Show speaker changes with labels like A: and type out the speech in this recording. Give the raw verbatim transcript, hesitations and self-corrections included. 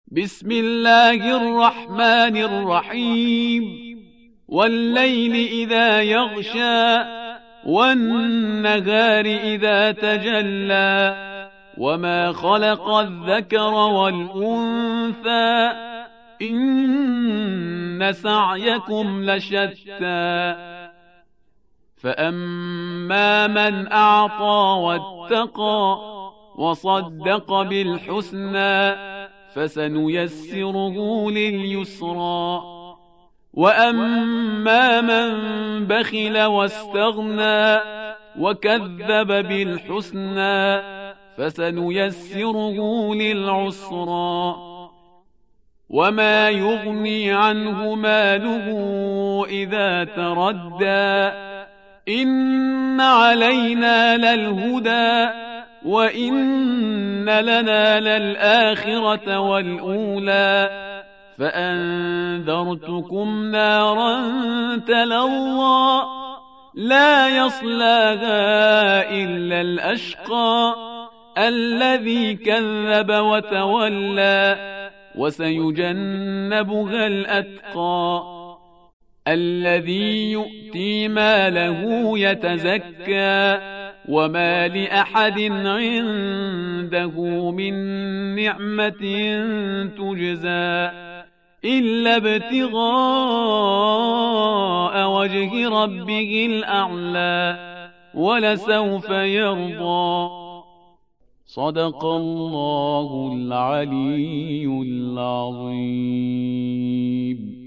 A: بسم الله الرحمن الرحيم والليل إذا يغشى والنهار إذا تجلى وما خلق الذكر والأنثى إن سعيكم لشتى فأما من أعطى واتقى وصدق بالحسنى فسنيسره لليسرى وأما من بخل واستغنى وكذب بالحسنى فسنيسره للعسرى وما يغني عنه ماله إذا تردى إن علينا للهدى وإن لنا للآخرة والأولى فأنذرتكم نارا تلظى لا يصلاها إلا الأشقى الذي كذب وتولى وسيجنبها الأتقى الذي يؤتي ماله يتزكى وما لأحد عنده من نعمة تجزى إلا ابتغاء وجه ربه الأعلى ولسوف يرضى. صدق الله العلي العظيم.